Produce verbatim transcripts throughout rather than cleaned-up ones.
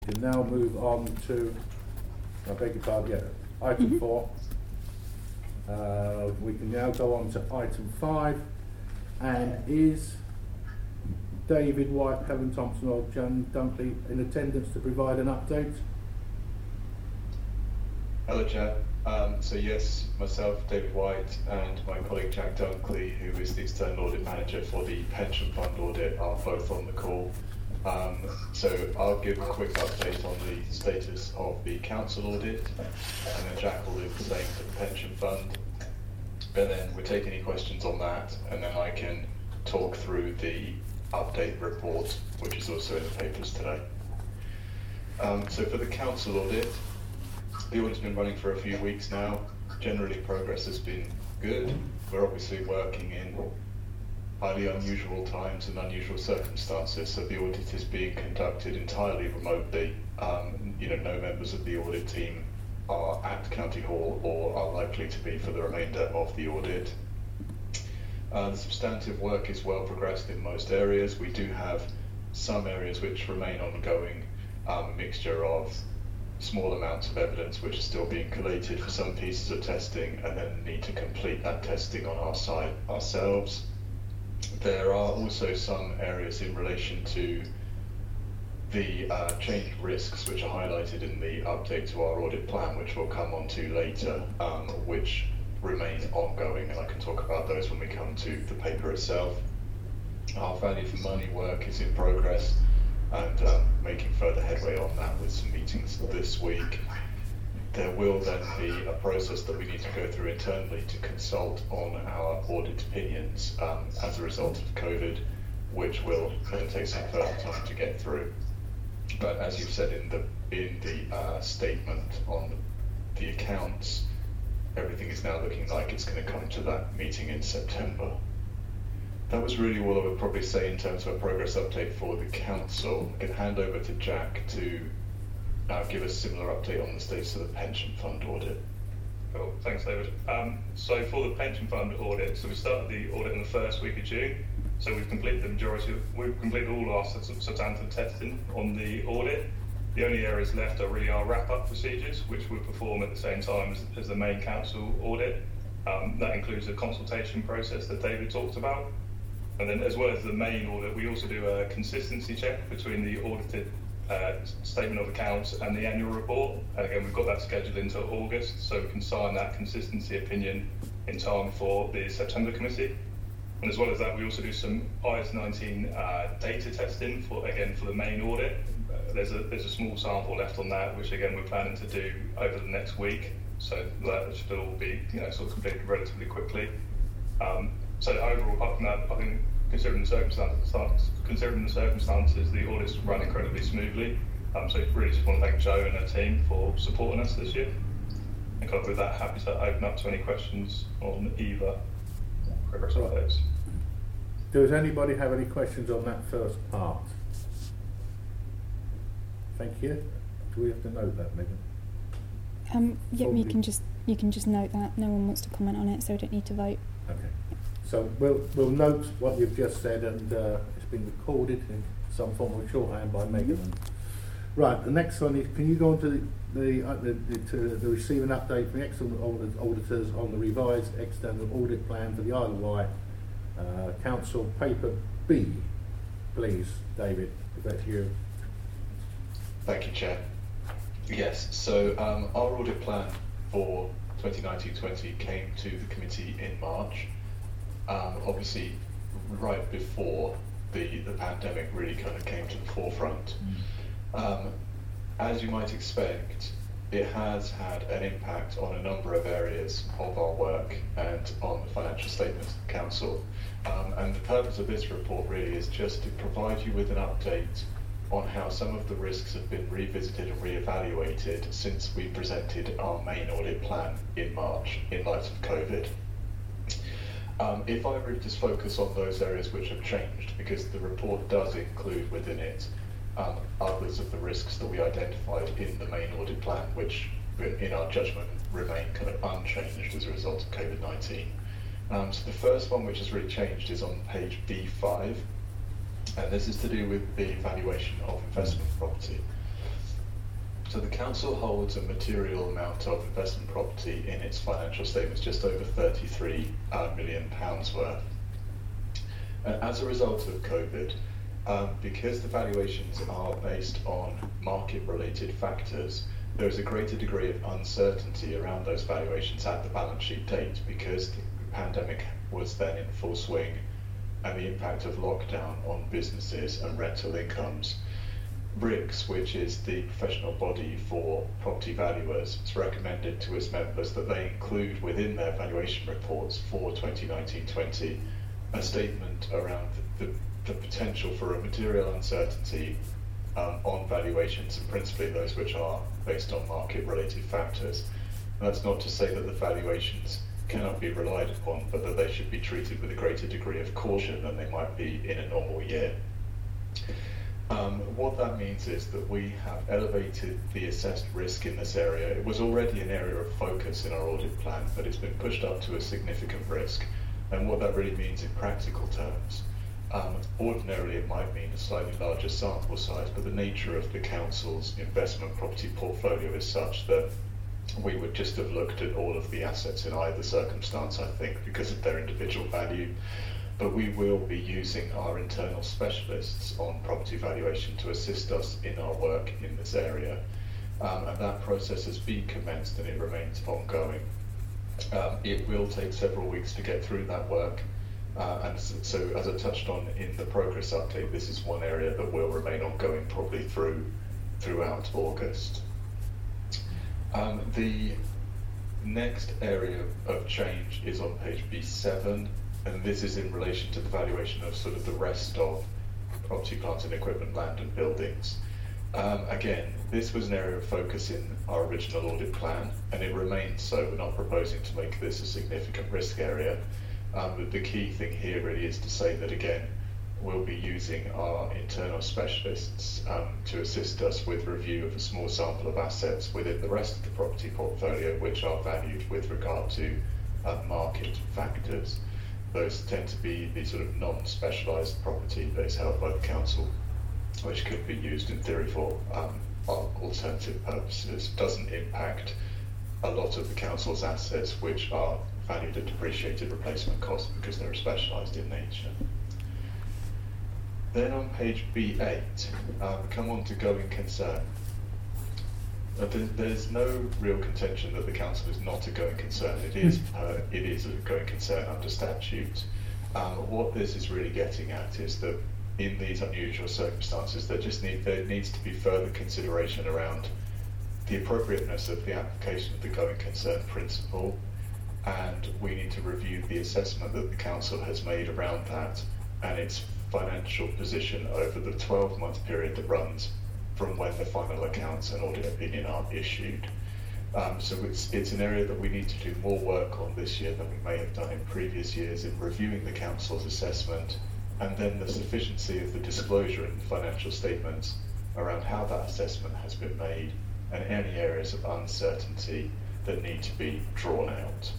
We can now move on to, I beg your pardon, yeah, item mm-hmm. four. Uh, we can now go on to item five, and is David White, Helen Thompson or Jan Dunkley in attendance to provide an update? Hello, Chair. Um, so yes, myself, David White, and my colleague Jack Dunkley, who is the external audit manager for the pension fund audit, are both on the call. Um, so I'll give a quick update on the status of the council audit, and then Jack will do the same for the pension fund. And then we'll take any questions on that, and then I can talk through the update report, which is also in the papers today. Um, so for the council audit, the audit's been running for a few weeks now. Generally, progress has been good. We're obviously working in highly unusual times and unusual circumstances, so the audit is being conducted entirely remotely. Um, you know, no members of the audit team are at County Hall or are likely to be for the remainder of the audit. Uh, the substantive work is well progressed in most areas. We do have some areas which remain ongoing, um, a mixture of small amounts of evidence which are still being collated for some pieces of testing, and then need to complete that testing on our side ourselves. There are also some areas in relation to the uh, changed risks which are highlighted in the update to our audit plan, which we'll come on to later, um, which remain ongoing, and I can talk about those when we come to the paper itself. Our value for money work is in progress, and um, making further headway on that with some meetings this week. There will then be a process that we need to go through internally to consult on our audit opinions um, as a result of COVID, which will then take some further time to get through. But as you've said in the in the uh, statement on the accounts, everything is now looking like it's going to come to that meeting in September. That was really all I would probably say in terms of a progress update for the council. I can hand over to Jack to uh, give a similar update on the status of the pension fund audit. Cool, thanks David. Um, so for the pension fund audit, so we started the audit in the first week of June. So we've completed the majority of, we've completed all our substantive testing on the audit. The only areas left are really our wrap-up procedures, which we perform at the same time as, as the main council audit. Um, that includes a consultation process that David talked about. And then as well as the main audit, we also do a consistency check between the audited uh, statement of accounts and the annual report. And again, we've got that scheduled into August, so we can sign that consistency opinion in time for the September committee. And as well as that, we also do some I S nineteen uh, data testing for, again, for the main audit. Uh, there's a there's a small sample left on that, which again we're planning to do over the next week. So that should all be, you know, sort of completed relatively quickly. Um, so overall, apart from that, I think considering the circumstances, considering the circumstances, the audit's run incredibly smoothly. Um, so really just want to thank Jo and her team for supporting us this year. And kind of with that, happy to open up to any questions on either progress updates. Does anybody have any questions on that first part? Thank you. Do we have to note that, Megan? Um, yeah, you can just you can just note that. No one wants to comment on it, so we don't need to vote. Okay. So we'll we'll note what you've just said, and uh, it's been recorded in some form of shorthand by Megan. Mm-hmm. Right. The next one is: can you go on to the the, uh, the, the to the receive an update from the external auditors on the revised external audit plan for the Isle of Wight uh, Council Paper B, please, David, if that's you. Thank you, Chair. Yes, so um, our audit plan for twenty nineteen twenty came to the committee in March, um, obviously right before the, the pandemic really kind of came to the forefront. Mm. Um, as you might expect, it has had an impact on a number of areas of our work and on the financial statements of the Council. Um, and the purpose of this report really is just to provide you with an update on how some of the risks have been revisited and re-evaluated since we presented our main audit plan in March in light of COVID. Um, if I really just focus on those areas which have changed, because the report does include within it um, others of the risks that we identified in the main audit plan, which in our judgment remain kind of unchanged as a result of COVID nineteen. Um, so the first one which has really changed is on page B five. And this is to do with the valuation of investment property. So the council holds a material amount of investment property in its financial statements, just over thirty-three uh, million pounds worth. And as a result of COVID, um, because the valuations are based on market-related factors, there is a greater degree of uncertainty around those valuations at the balance sheet date, because the pandemic was then in full swing and the impact of lockdown on businesses and rental incomes. R I C S, which is the professional body for property valuers, has recommended to its members that they include within their valuation reports for twenty nineteen twenty a statement around the, the, the potential for a material uncertainty um, on valuations, and principally those which are based on market-related factors. And that's not to say that the valuations cannot be relied upon, but that they should be treated with a greater degree of caution than they might be in a normal year. Um, what that means is that we have elevated the assessed risk in this area. It was already an area of focus in our audit plan, but it's been pushed up to a significant risk. And what that really means in practical terms, um, ordinarily it might mean a slightly larger sample size, but the nature of the council's investment property portfolio is such that we would just have looked at all of the assets in either circumstance, I think, because of their individual value. But we will be using our internal specialists on property valuation to assist us in our work in this area. Um, and that process has been commenced and it remains ongoing. Um, it will take several weeks to get through that work. Uh, and so, so, as I touched on in the progress update, this is one area that will remain ongoing probably through throughout August. Um, the next area of change is on page B seven, and this is in relation to the valuation of sort of the rest of property, plant and equipment, land and buildings. Um, again, this was an area of focus in our original audit plan, and it remains so. We're not proposing to make this a significant risk area. Um, but the key thing here really is to say that, again, we'll be using our internal specialists um, to assist us with review of a small sample of assets within the rest of the property portfolio, which are valued with regard to uh, market factors. Those tend to be the sort of non-specialised property that is held by the council, which could be used in theory for um, alternative purposes. Doesn't impact a lot of the council's assets, which are valued at depreciated replacement cost because they're specialised in nature. Then on page B eight, um, come on to going concern. Uh, there, there's no real contention that the council is not a going concern. It is, uh, it is a going concern under statute. Um, what this is really getting at is that in these unusual circumstances, there just need there needs to be further consideration around the appropriateness of the application of the going concern principle, and we need to review the assessment that the council has made around that and its financial position over the twelve month period that runs from when the final accounts and audit opinion are issued. Um, so it's, it's an area that we need to do more work on this year than we may have done in previous years in reviewing the council's assessment, and then the sufficiency of the disclosure in the financial statements around how that assessment has been made and any areas of uncertainty that need to be drawn out.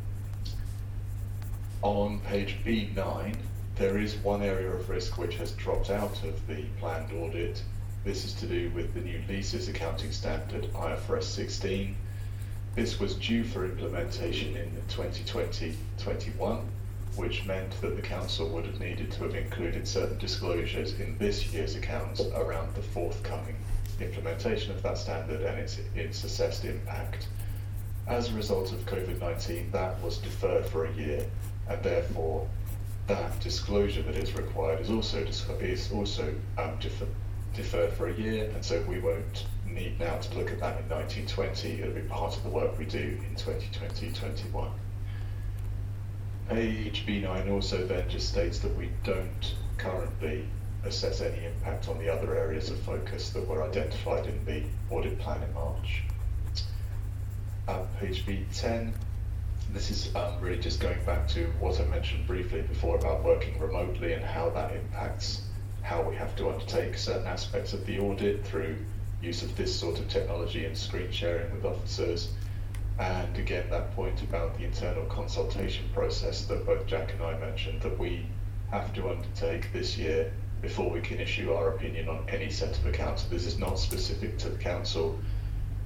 On page B nine, there is one area of risk which has dropped out of the planned audit. This is to do with the new leases accounting standard, I F R S sixteen. This was due for implementation in twenty twenty twenty-one, which meant that the council would have needed to have included certain disclosures in this year's accounts around the forthcoming implementation of that standard and its, its assessed impact. As a result of COVID nineteen, that was deferred for a year, and therefore that disclosure that is required is also is also um, defer, deferred for a year, and so we won't need now to look at that in nineteen twenty. It'll be part of the work we do in twenty twenty twenty-one. Page B nine also then just states that we don't currently assess any impact on the other areas of focus that were identified in the audit plan in March. Uh, page B ten, this is um, really just going back to what I mentioned briefly before about working remotely and how that impacts how we have to undertake certain aspects of the audit through use of this sort of technology and screen sharing with officers. And again, that point about the internal consultation process that both Jack and I mentioned that we have to undertake this year before we can issue our opinion on any set of accounts. This is not specific to the council,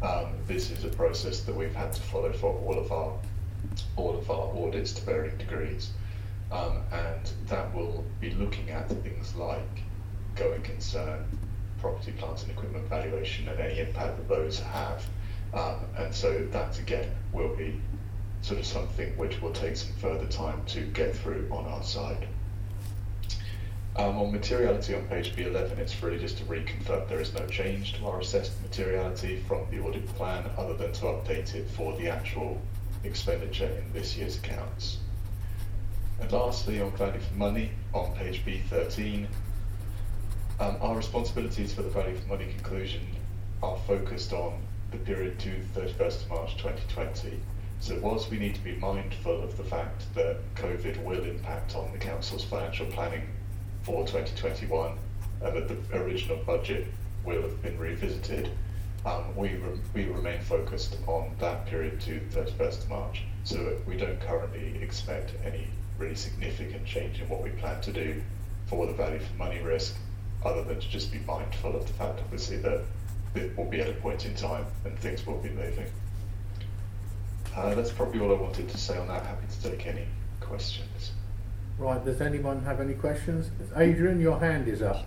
Um, this is a process that we've had to follow for all of our all of our audits to varying degrees, um, and that will be looking at things like going concern, property, plant and equipment valuation, and any impact that those have. Um, and so that again will be sort of something which will take some further time to get through on our side. Um, on materiality on page B eleven, it's really just to reconfirm there is no change to our assessed materiality from the audit plan other than to update it for the actual expenditure in this year's accounts. And lastly, on value for money on page B thirteen, um, our responsibilities for the value for money conclusion are focused on the period to thirty-first of March twenty twenty. So whilst we need to be mindful of the fact that COVID will impact on the council's financial planning for twenty twenty-one and that the original budget will have been revisited, um, we, re we remain focused on that period to thirty-first of March. So we don't currently expect any really significant change in what we plan to do for the value for money risk, other than to just be mindful of the fact, obviously, that it will be at a point in time and things will be moving. Uh, that's probably all I wanted to say on that. Happy to take any questions. Right, does anyone have any questions? Adrian, your hand is up.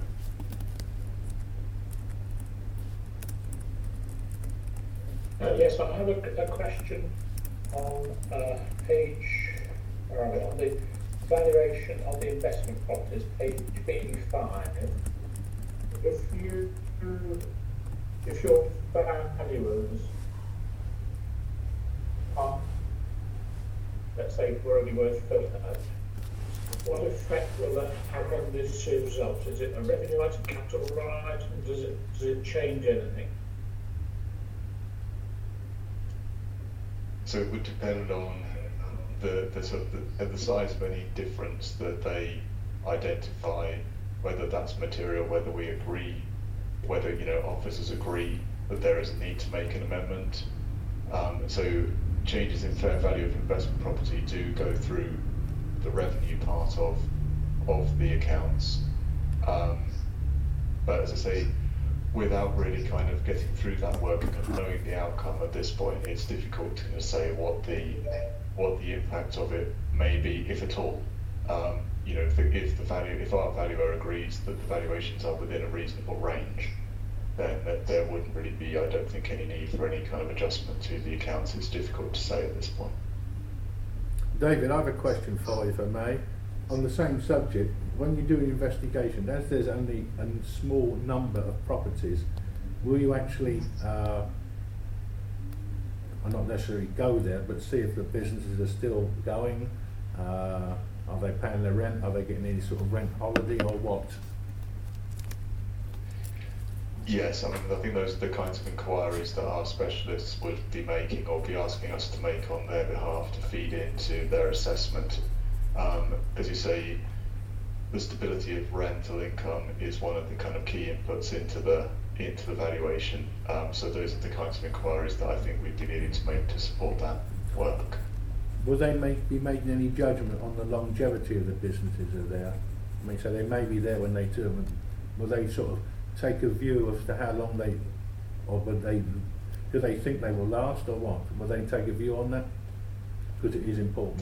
Uh, yes, I have a, a question on uh, page, where are we, on the valuation of the investment properties, page B five. If you, if your valuers are, let's say, were only worth thirty, what effect will that have on this result? Is it a revenue item, capital item? Does it does it change anything? So it would depend on the, the sort of the, the size of any difference that they identify, whether that's material, whether we agree, whether you know officers agree that there is a need to make an amendment. Um, so changes in fair value of investment property do go through the revenue part of of the accounts, um, but as I say, without really kind of getting through that work and kind of knowing the outcome at this point, it's difficult to kind of say what the what the impact of it may be, if at all. Um, you know, if the, if the value, if our valuer agrees that the valuations are within a reasonable range, then that there wouldn't really be, I don't think, any need for any kind of adjustment to the accounts. It's difficult to say at this point. David, I have a question for you, if I may. On the same subject, when you do an investigation, as there's only a small number of properties, will you actually, uh, well, not necessarily go there, but see if the businesses are still going? Uh, are they paying their rent? Are they getting any sort of rent holiday or what? Yes, I mean, I think those are the kinds of inquiries that our specialists would be making or be asking us to make on their behalf to feed into their assessment. Um, as you say, the stability of rental income is one of the kind of key inputs into the into the valuation. Um, so those are the kinds of inquiries that I think we'd be needing to make to support that work. Will they make, be making any judgment on the longevity of the businesses that are there? I mean, so they may be there when they do them. Will they sort of take a view as to how long they, or would they, do they think they will last or what? Will they take a view on that? Because it is important.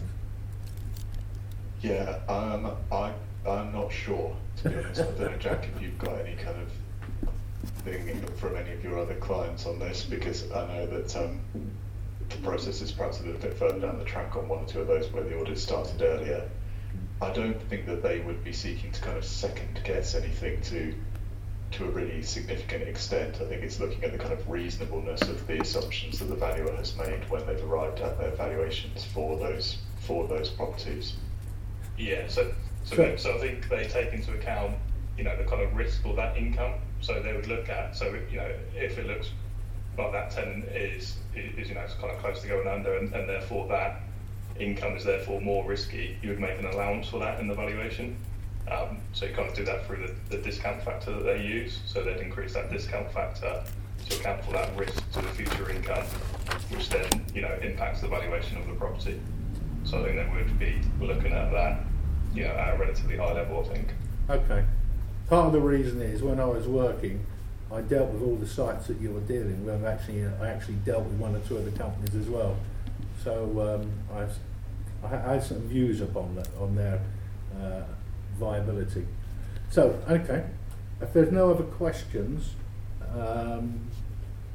Yeah, um, I, I'm not sure, to be honest. I don't know, Jack, if you've got any kind of thing from any of your other clients on this, because I know that um, the process is perhaps a little bit further down the track on one or two of those where the audit started earlier. I don't think that they would be seeking to kind of second guess anything to to a really significant extent. I think it's looking at the kind of reasonableness of the assumptions that the valuer has made when they've arrived at their valuations for those for those properties. Yeah, so so, Sure. so I think they take into account, you know, the kind of risk or that income. So they would look at, so you know, if it looks like that tenant is is you know it's kind of close to going under, and, and therefore that income is therefore more risky, you would make an allowance for that in the valuation. Um, so you kind of do that through the, the discount factor that they use. So they'd increase that discount factor to account for that risk to the future income, which then, you know, impacts the valuation of the property. So I think they would be looking at that, you know, at a relatively high level, I think. Okay. Part of the reason is when I was working, I dealt with all the sites that you were dealing with. I've actually, I actually dealt with one or two of the companies as well. So um, I've, I ha- I have some views upon that, on their uh, viability. So, okay, if there's no other questions, um,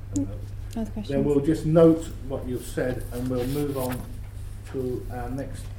Other questions? then we'll just note what you've said and we'll move on to our next